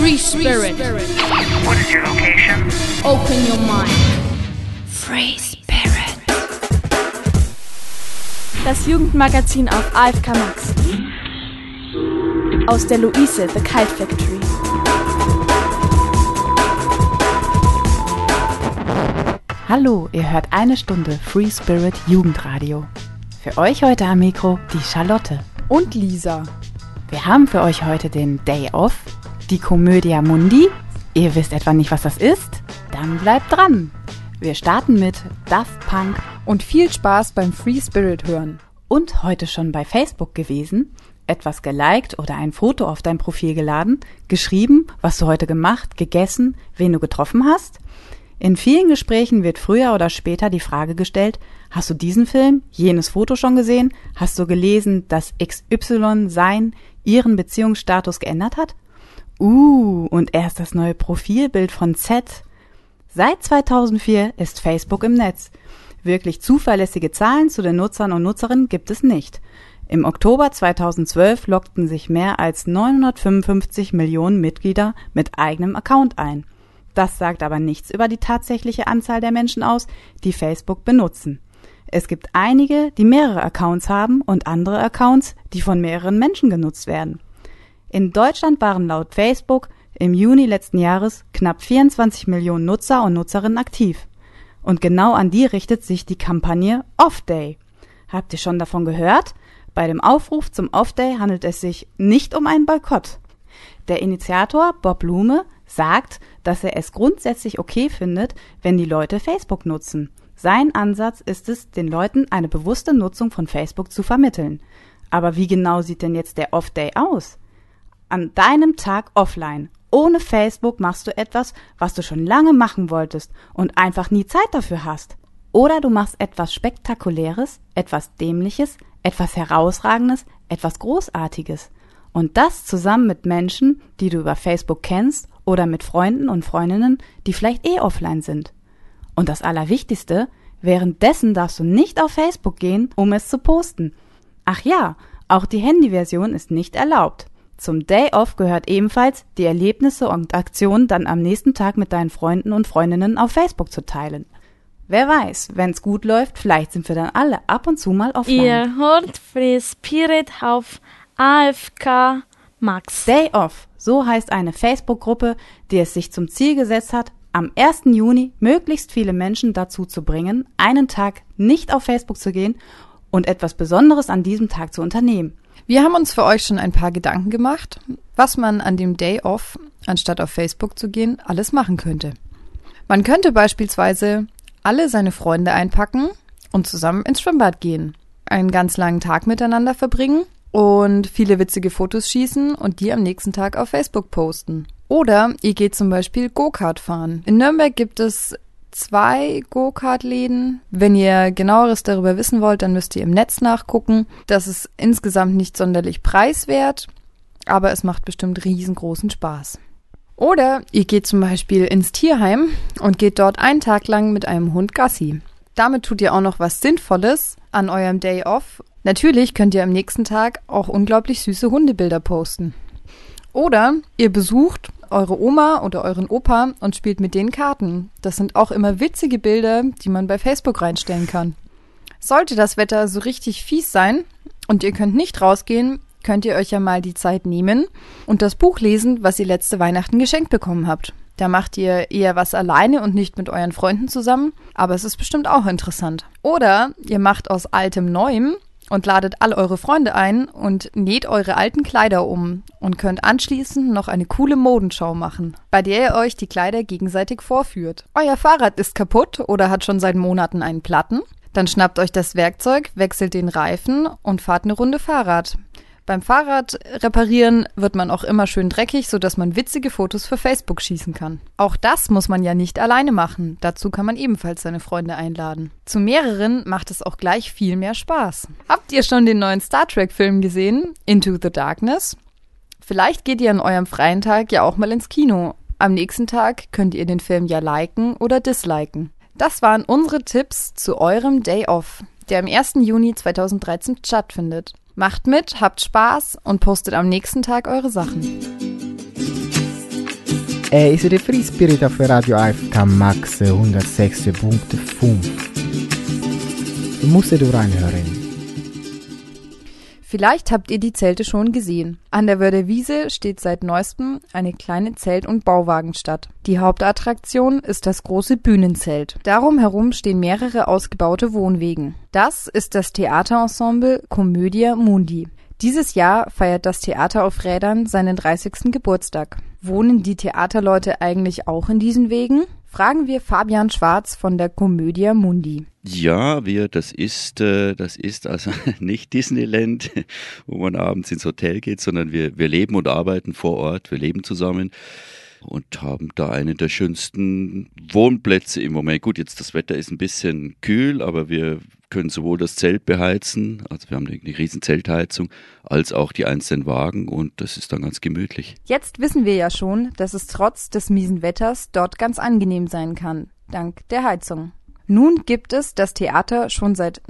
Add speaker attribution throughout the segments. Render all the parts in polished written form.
Speaker 1: Free Spirit.
Speaker 2: What is your location?
Speaker 1: Open your mind. Free Spirit.
Speaker 3: Das Jugendmagazin auf AFK Max. Aus der Luise, The Kite Factory.
Speaker 4: Hallo, ihr hört eine Stunde Free Spirit Jugendradio. Für euch heute am Mikro die Charlotte.
Speaker 5: Und Lisa.
Speaker 4: Wir haben für euch heute den Day Off, die Comödia Mundi. Ihr wisst etwa nicht, was das ist? Dann bleibt dran. Wir starten mit Daft Punk.
Speaker 5: Und viel Spaß beim Free Spirit hören.
Speaker 4: Und heute schon bei Facebook gewesen, etwas geliked oder ein Foto auf dein Profil geladen, geschrieben, was du heute gemacht, gegessen, wen du getroffen hast. In vielen Gesprächen wird früher oder später die Frage gestellt, hast du diesen Film, jenes Foto schon gesehen? Hast du gelesen, dass XY ihren Beziehungsstatus geändert hat? Und erst das neue Profilbild von Z. Seit 2004 ist Facebook im Netz. Wirklich zuverlässige Zahlen zu den Nutzern und Nutzerinnen gibt es nicht. Im Oktober 2012 loggten sich mehr als 955 Millionen Mitglieder mit eigenem Account ein. Das sagt aber nichts über die tatsächliche Anzahl der Menschen aus, die Facebook benutzen. Es gibt einige, die mehrere Accounts haben und andere Accounts, die von mehreren Menschen genutzt werden. In Deutschland waren laut Facebook im Juni letzten Jahres knapp 24 Millionen Nutzer und Nutzerinnen aktiv. Und genau an die richtet sich die Kampagne Off Day. Habt ihr schon davon gehört? Bei dem Aufruf zum Off Day handelt es sich nicht um einen Boykott. Der Initiator Bob Blume sagt, dass er es grundsätzlich okay findet, wenn die Leute Facebook nutzen. Sein Ansatz ist es, den Leuten eine bewusste Nutzung von Facebook zu vermitteln. Aber wie genau sieht denn jetzt der Off Day aus? An deinem Tag offline, ohne Facebook machst du etwas, was du schon lange machen wolltest und einfach nie Zeit dafür hast. Oder du machst etwas Spektakuläres, etwas Dämliches, etwas Herausragendes, etwas Großartiges. Und das zusammen mit Menschen, die du über Facebook kennst oder mit Freunden und Freundinnen, die vielleicht offline sind. Und das Allerwichtigste, währenddessen darfst du nicht auf Facebook gehen, um es zu posten. Ach ja, auch die Handyversion ist nicht erlaubt. Zum Day Off gehört ebenfalls, die Erlebnisse und Aktionen dann am nächsten Tag mit deinen Freunden und Freundinnen auf Facebook zu teilen. Wer weiß, wenn's gut läuft, vielleicht sind wir dann alle ab und zu mal offline.
Speaker 3: Ihr hört Free Spirit auf AFK Max.
Speaker 4: Day Off, so heißt eine Facebook-Gruppe, die es sich zum Ziel gesetzt hat, am 1. Juni möglichst viele Menschen dazu zu bringen, einen Tag nicht auf Facebook zu gehen und etwas Besonderes an diesem Tag zu unternehmen.
Speaker 5: Wir haben uns für euch schon ein paar Gedanken gemacht, was man an dem Day Off, anstatt auf Facebook zu gehen, alles machen könnte. Man könnte beispielsweise alle seine Freunde einpacken und zusammen ins Schwimmbad gehen, einen ganz langen Tag miteinander verbringen und viele witzige Fotos schießen und die am nächsten Tag auf Facebook posten. Oder ihr geht zum Beispiel Go-Kart fahren. In Nürnberg gibt es 2 Go-Kart-Läden. Wenn ihr genaueres darüber wissen wollt, dann müsst ihr im Netz nachgucken. Das ist insgesamt nicht sonderlich preiswert, aber es macht bestimmt riesengroßen Spaß. Oder ihr geht zum Beispiel ins Tierheim und geht dort einen Tag lang mit einem Hund Gassi. Damit tut ihr auch noch was Sinnvolles an eurem Day Off. Natürlich könnt ihr am nächsten Tag auch unglaublich süße Hundebilder posten. Oder ihr besucht eure Oma oder euren Opa und spielt mit denen Karten. Das sind auch immer witzige Bilder, die man bei Facebook reinstellen kann. Sollte das Wetter so richtig fies sein und ihr könnt nicht rausgehen, könnt ihr euch ja mal die Zeit nehmen und das Buch lesen, was ihr letzte Weihnachten geschenkt bekommen habt. Da macht ihr eher was alleine und nicht mit euren Freunden zusammen, aber es ist bestimmt auch interessant. Oder ihr macht aus altem Neuem und ladet all eure Freunde ein und näht eure alten Kleider um und könnt anschließend noch eine coole Modenschau machen, bei der ihr euch die Kleider gegenseitig vorführt. Euer Fahrrad ist kaputt oder hat schon seit Monaten einen Platten? Dann schnappt euch das Werkzeug, wechselt den Reifen und fahrt eine Runde Fahrrad. Beim Fahrrad reparieren wird man auch immer schön dreckig, sodass man witzige Fotos für Facebook schießen kann. Auch das muss man ja nicht alleine machen. Dazu kann man ebenfalls seine Freunde einladen. Zu mehreren macht es auch gleich viel mehr Spaß. Habt ihr schon den neuen Star Trek-Film gesehen? Into the Darkness? Vielleicht geht ihr an eurem freien Tag ja auch mal ins Kino. Am nächsten Tag könnt ihr den Film ja liken oder disliken. Das waren unsere Tipps zu eurem Day Off, der am 1. Juni 2013 stattfindet. Macht mit, habt Spaß und postet am nächsten Tag eure Sachen.
Speaker 6: ist der Free Spirit auf Radio AFK Max 106.5. Du musst da reinhören.
Speaker 5: Vielleicht habt ihr die Zelte schon gesehen. An der Wörder Wiese steht seit neuestem eine kleine Zelt- und Bauwagenstadt. Die Hauptattraktion ist das große Bühnenzelt. Darum herum stehen mehrere ausgebaute Wohnwegen. Das ist das Theaterensemble Commedia Mundi. Dieses Jahr feiert das Theater auf Rädern seinen 30. Geburtstag. Wohnen die Theaterleute eigentlich auch in diesen Wegen? Fragen wir Fabian Schwarz von der Commedia Mundi.
Speaker 7: Ja, das ist also nicht Disneyland, wo man abends ins Hotel geht, sondern wir leben und arbeiten vor Ort, wir leben zusammen und haben da einen der schönsten Wohnplätze im Moment. Gut, jetzt das Wetter ist ein bisschen kühl, aber wir können sowohl das Zelt beheizen, also wir haben eine riesen Zeltheizung, als auch die einzelnen Wagen und das ist dann ganz gemütlich.
Speaker 5: Jetzt wissen wir ja schon, dass es trotz des miesen Wetters dort ganz angenehm sein kann, dank der Heizung. Nun gibt es das Theater schon seit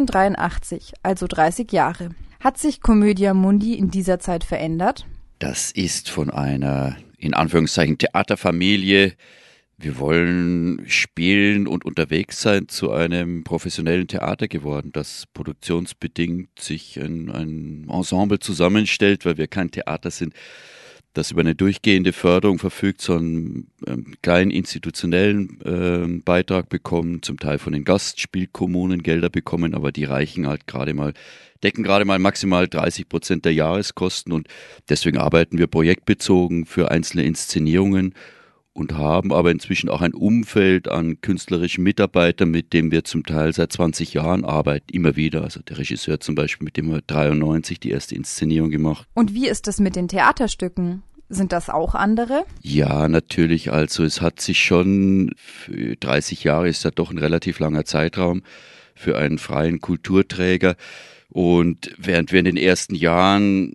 Speaker 5: 1983, also 30 Jahre. Hat sich Commedia Mundi in dieser Zeit verändert?
Speaker 7: Das ist von einer, in Anführungszeichen, Theaterfamilie. Wir wollen spielen und unterwegs sein zu einem professionellen Theater geworden, das produktionsbedingt sich ein Ensemble zusammenstellt, weil wir kein Theater sind, das über eine durchgehende Förderung verfügt, sondern einen kleinen institutionellen Beitrag bekommen, zum Teil von den Gastspielkommunen Gelder bekommen, aber die reichen halt decken gerade mal maximal 30% der Jahreskosten und deswegen arbeiten wir projektbezogen für einzelne Inszenierungen und haben aber inzwischen auch ein Umfeld an künstlerischen Mitarbeitern, mit dem wir zum Teil seit 20 Jahren arbeiten, immer wieder. Also der Regisseur zum Beispiel, mit dem wir 93 die erste Inszenierung gemacht.
Speaker 5: Und wie ist es mit den Theaterstücken? Sind das auch andere?
Speaker 7: Ja, natürlich. Also es hat sich schon, 30 Jahre ist ja doch ein relativ langer Zeitraum für einen freien Kulturträger. Und während wir in den ersten Jahren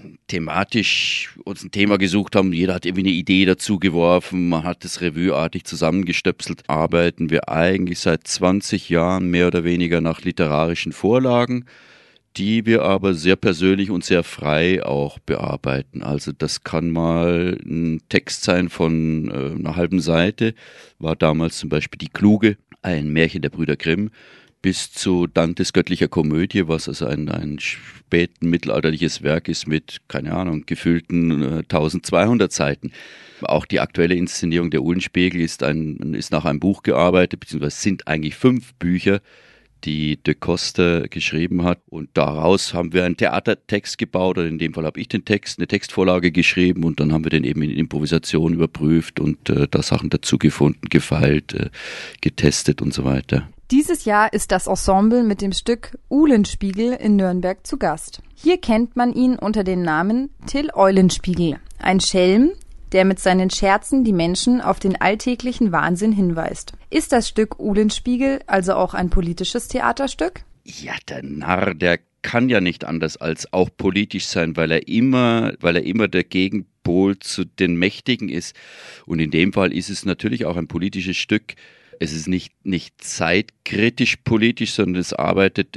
Speaker 7: thematisch uns ein Thema gesucht haben, jeder hat irgendwie eine Idee dazu geworfen, man hat das revueartig zusammengestöpselt, arbeiten wir eigentlich seit 20 Jahren mehr oder weniger nach literarischen Vorlagen, die wir aber sehr persönlich und sehr frei auch bearbeiten. Also das kann mal ein Text sein von einer halben Seite, war damals zum Beispiel Die Kluge, ein Märchen der Brüder Grimm, bis zu Dantes göttlicher Komödie, was also ein späten mittelalterliches Werk ist mit, keine Ahnung, gefüllten 1200 Seiten. Auch die aktuelle Inszenierung der Uhlenspiegel ist nach einem Buch gearbeitet, beziehungsweise sind eigentlich 5 Bücher, die de Coster geschrieben hat. Und daraus haben wir einen Theatertext gebaut, oder in dem Fall habe ich eine Textvorlage geschrieben und dann haben wir den eben in Improvisation überprüft und da Sachen dazu gefunden, gefeilt, getestet und so weiter.
Speaker 5: Dieses Jahr ist das Ensemble mit dem Stück Uhlenspiegel in Nürnberg zu Gast. Hier kennt man ihn unter dem Namen Till Eulenspiegel, ein Schelm, der mit seinen Scherzen die Menschen auf den alltäglichen Wahnsinn hinweist. Ist das Stück Uhlenspiegel also auch ein politisches Theaterstück?
Speaker 7: Ja, der Narr, der kann ja nicht anders als auch politisch sein, weil er immer der Gegenpol zu den Mächtigen ist. Und in dem Fall ist es natürlich auch ein politisches Stück. Es ist nicht zeitkritisch politisch, sondern es arbeitet,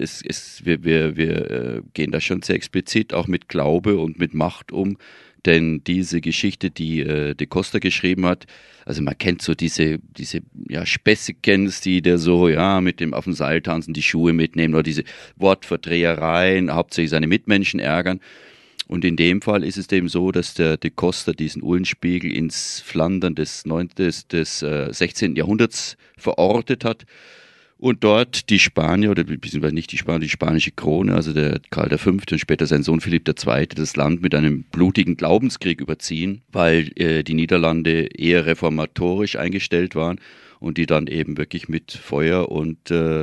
Speaker 7: wir gehen da schon sehr explizit auch mit Glaube und mit Macht um, denn diese Geschichte, die de Coster geschrieben hat, also man kennt so diese Späßikens, die der so, mit dem auf dem Seil tanzen, die Schuhe mitnehmen oder diese Wortverdrehereien, hauptsächlich seine Mitmenschen ärgern. Und in dem Fall ist es eben so, dass der de Coster diesen Uhlenspiegel ins Flandern des 16. Jahrhunderts verortet hat und dort die Spanier, oder beziehungsweise nicht die Spanier, die spanische Krone, also der Karl V. und später sein Sohn Philipp II. Das Land mit einem blutigen Glaubenskrieg überziehen, weil die Niederlande eher reformatorisch eingestellt waren und die dann eben wirklich mit Feuer und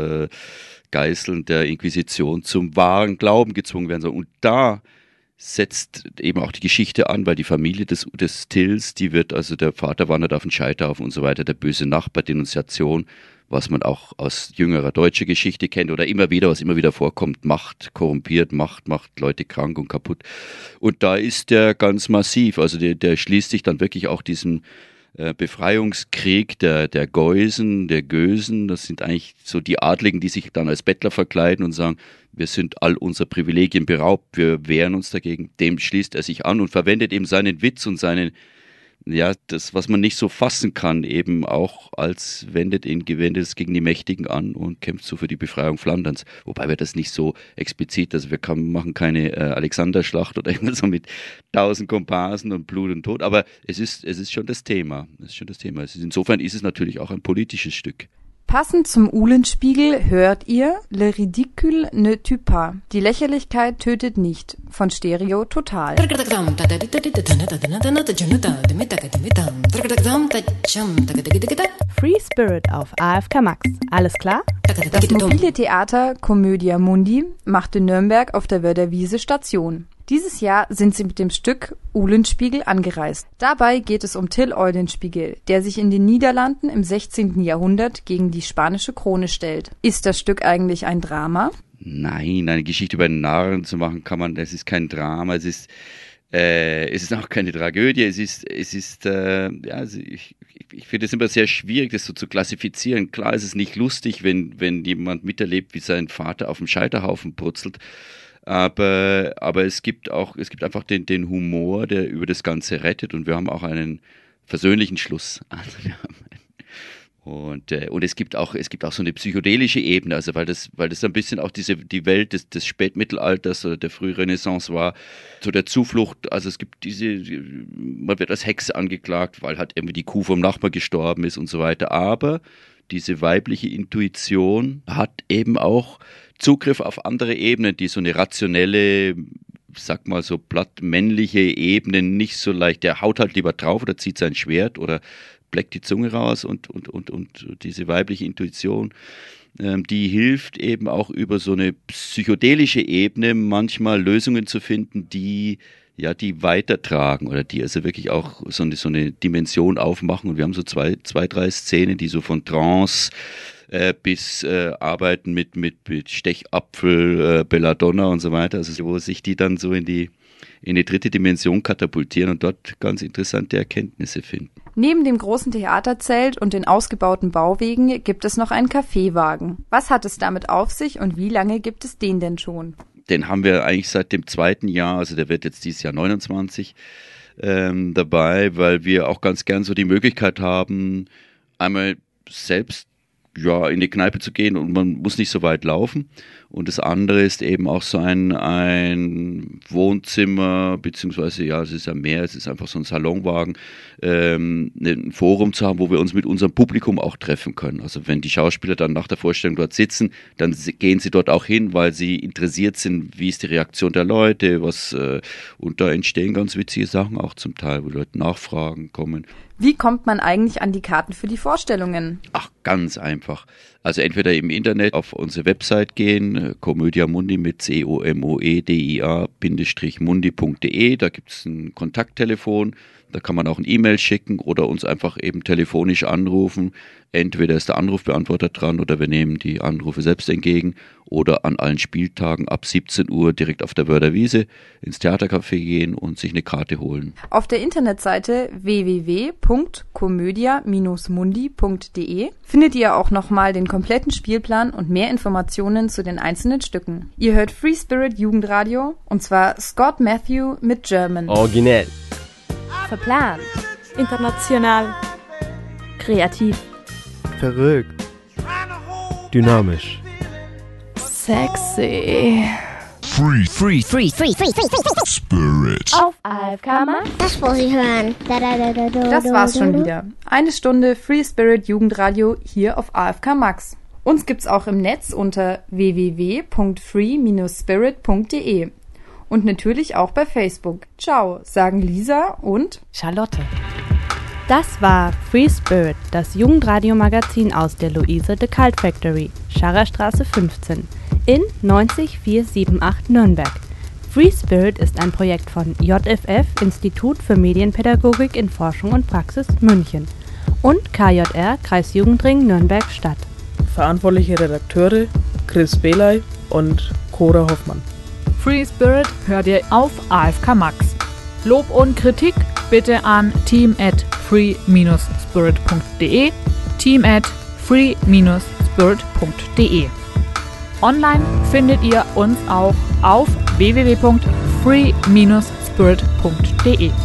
Speaker 7: Geißeln der Inquisition zum wahren Glauben gezwungen werden sollen. Und da setzt eben auch die Geschichte an, weil die Familie des Tills, die wird, also der Vater wandert auf den Scheiterhaufen und so weiter, der böse Nachbar, Denunziation, was man auch aus jüngerer deutscher Geschichte kennt oder was immer wieder vorkommt, Macht korrumpiert, Macht macht Leute krank und kaputt. Und da ist der ganz massiv, also der schließt sich dann wirklich auch diesem Befreiungskrieg der Geusen, der Gösen, das sind eigentlich so die Adligen, die sich dann als Bettler verkleiden und sagen, wir sind all unserer Privilegien beraubt, wir wehren uns dagegen. Dem schließt er sich an und verwendet eben seinen Witz und seinen ja, das, was man nicht so fassen kann, eben auch als wendet es gegen die Mächtigen an und kämpft so für die Befreiung Flanderns. Wobei wir das nicht so explizit, also wir machen keine Alexanderschlacht oder irgendwas so mit 1000 Komparsen und Blut und Tod, aber es ist schon das Thema. Insofern ist es natürlich auch ein politisches Stück.
Speaker 5: Passend zum Uhlenspiegel hört ihr Le ridicule ne tue pas. Die Lächerlichkeit tötet nicht von Stereo Total.
Speaker 3: Free Spirit auf AFK Max. Alles klar?
Speaker 5: Das mobile Theater Comödia Mundi machte Nürnberg auf der Wörderwiese Station. Dieses Jahr sind sie mit dem Stück Uhlenspiegel angereist. Dabei geht es um Till Eulenspiegel, der sich in den Niederlanden im 16. Jahrhundert gegen die spanische Krone stellt. Ist das Stück eigentlich ein Drama?
Speaker 7: Nein, eine Geschichte über einen Narren zu machen das ist kein Drama, es ist auch keine Tragödie, ich finde es immer sehr schwierig, das so zu klassifizieren. Klar ist es nicht lustig, wenn jemand miterlebt, wie sein Vater auf dem Scheiterhaufen purzelt, aber es gibt einfach den Humor, der über das Ganze rettet, und wir haben auch einen versöhnlichen Schluss. Also wir haben und es gibt auch so eine psychedelische Ebene, also weil das ein bisschen auch die Welt des Spätmittelalters oder der Frührenaissance war, so der Zuflucht. Also es gibt man wird als Hexe angeklagt, weil halt irgendwie die Kuh vom Nachbar gestorben ist und so weiter. Aber diese weibliche Intuition hat eben auch Zugriff auf andere Ebenen, die so eine rationelle, sag mal so platt männliche Ebene nicht so leicht. Der haut halt lieber drauf oder zieht sein Schwert oder bleckt die Zunge raus, und diese weibliche Intuition, die hilft eben auch über so eine psychedelische Ebene manchmal Lösungen zu finden, die weitertragen oder die also wirklich auch so eine Dimension aufmachen. Und wir haben so zwei, drei Szenen, die so von Trance bis Arbeiten mit Stechapfel, Belladonna und so weiter, also wo sich die dann so in die dritte Dimension katapultieren und dort ganz interessante Erkenntnisse finden.
Speaker 5: Neben dem großen Theaterzelt und den ausgebauten Bauwegen gibt es noch einen Kaffeewagen. Was hat es damit auf sich und wie lange gibt es den denn schon?
Speaker 7: Den haben wir eigentlich seit dem 2. Jahr, also der wird jetzt dieses Jahr 29 dabei, weil wir auch ganz gern so die Möglichkeit haben, einmal selbst in die Kneipe zu gehen und man muss nicht so weit laufen. Und das andere ist eben auch so ein Wohnzimmer, beziehungsweise es ist ja mehr, es ist einfach so ein Salonwagen, ein Forum zu haben, wo wir uns mit unserem Publikum auch treffen können. Also wenn die Schauspieler dann nach der Vorstellung dort sitzen, dann gehen sie dort auch hin, weil sie interessiert sind, wie ist die Reaktion der Leute, und da entstehen ganz witzige Sachen auch zum Teil, wo Leute nachfragen, kommen.
Speaker 5: Wie kommt man eigentlich an die Karten für die Vorstellungen?
Speaker 7: Ach, ganz einfach. Also entweder im Internet auf unsere Website gehen, Comödia Mundi mit COMOEDIA-mundi.de, da gibt es ein Kontakttelefon, da kann man auch ein E-Mail schicken oder uns einfach eben telefonisch anrufen. Entweder ist der Anrufbeantworter dran oder wir nehmen die Anrufe selbst entgegen, oder an allen Spieltagen ab 17 Uhr direkt auf der Wörderwiese ins Theatercafé gehen und sich eine Karte holen.
Speaker 5: Auf der Internetseite www.comödia-mundi.de findet ihr auch nochmal den kompletten Spielplan und mehr Informationen zu den einzelnen Stücken. Ihr hört Free Spirit Jugendradio, und zwar Scott Matthew mit German.
Speaker 8: Originell.
Speaker 3: Verplant. International. Kreativ.
Speaker 6: Verrückt.
Speaker 8: Dynamisch.
Speaker 3: Sexy.
Speaker 9: Free Spirit.
Speaker 3: Auf AFK Max.
Speaker 1: Das muss ich hören.
Speaker 5: Das war's schon wieder. Eine Stunde Free Spirit Jugendradio hier auf AFK Max. Uns gibt's auch im Netz unter www.free-spirit.de und natürlich auch bei Facebook. Ciao, sagen Lisa und
Speaker 4: Charlotte.
Speaker 3: Das war Free Spirit, das Jugendradio-Magazin aus der Luise de Cult Factory, Scharrerstraße 15, in 90478 Nürnberg. Free Spirit ist ein Projekt von JFF, Institut für Medienpädagogik in Forschung und Praxis, München, und KJR, Kreisjugendring Nürnberg-Stadt.
Speaker 10: Verantwortliche Redakteure Chris Belay und Cora Hoffmann.
Speaker 11: Free Spirit hört ihr auf AFK Max. Lob und Kritik bitte an team@free-spirit.de, team@free-spirit.de. Online findet ihr uns auch auf www.free-spirit.de.